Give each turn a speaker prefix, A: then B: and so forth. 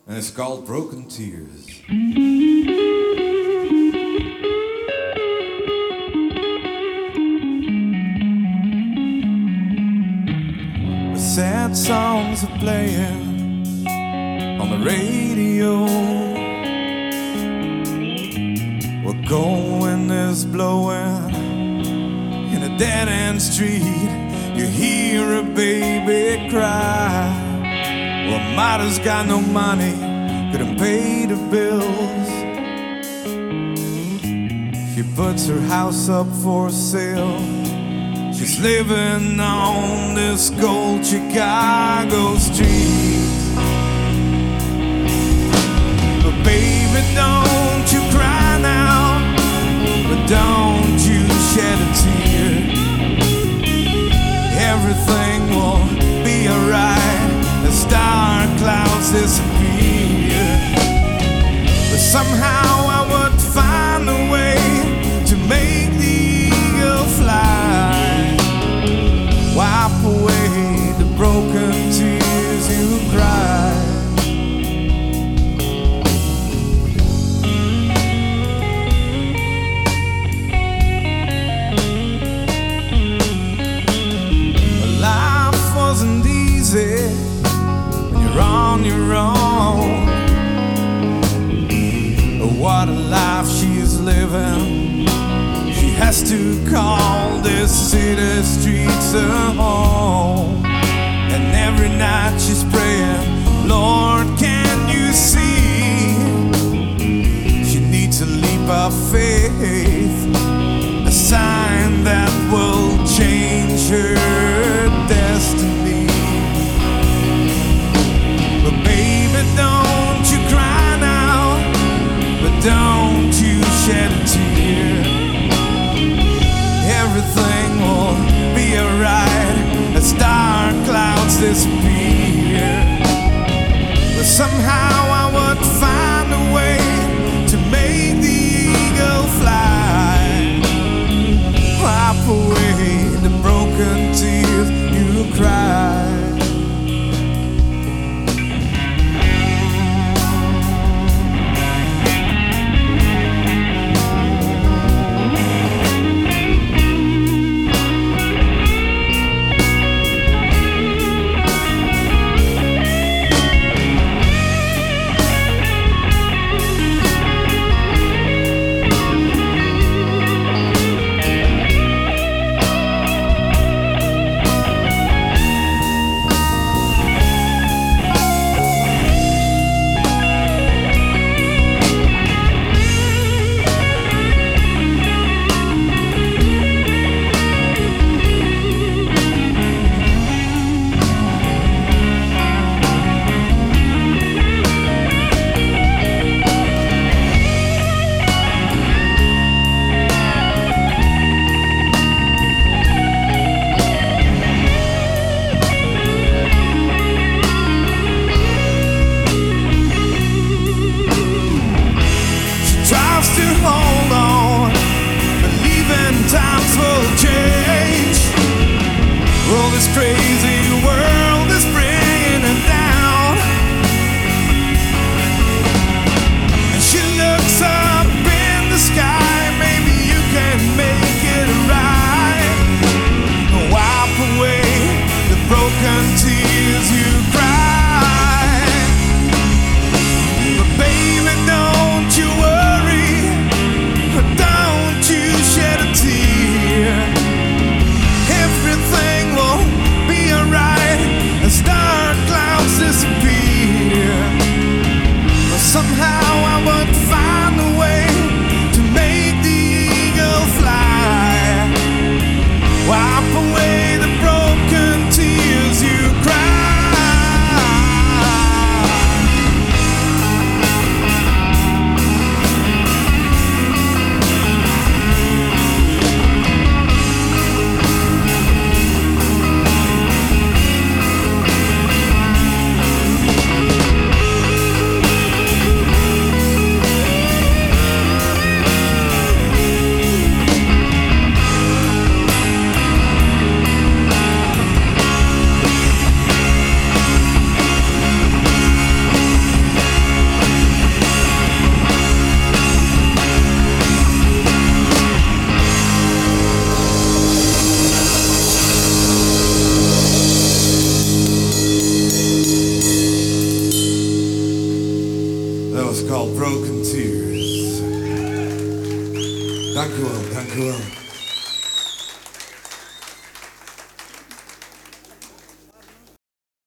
A: and it's called Broken Tears. The sad songs are playing on the radio. Well, cold wind is blowing in a dead-end street. You hear a baby cry. Well, mother's got no money, couldn't pay the bills. She puts her house up for sale. She's living on this cold Chicago street. But baby, don't you cry now, but don't you shed a tear. Everything will be alright as dark clouds disappear. But somehow I would find a way to make the eagle fly. Wipe away the broken tears you cried. Life wasn't easy when you're on your own. What a life she's living. She has to call this city streets her home. And every night she's praying, Lord, can you see? She needs a leap of faith, a sign that will change her destiny. But baby, don't you cry now, but don't you shed a tear. Everything will be alright as dark clouds disappear. But somehow I would find a way to make the eagle fly. Wipe away the broken tears you cried. That was called Broken Tears. Dank u wel, dank u wel.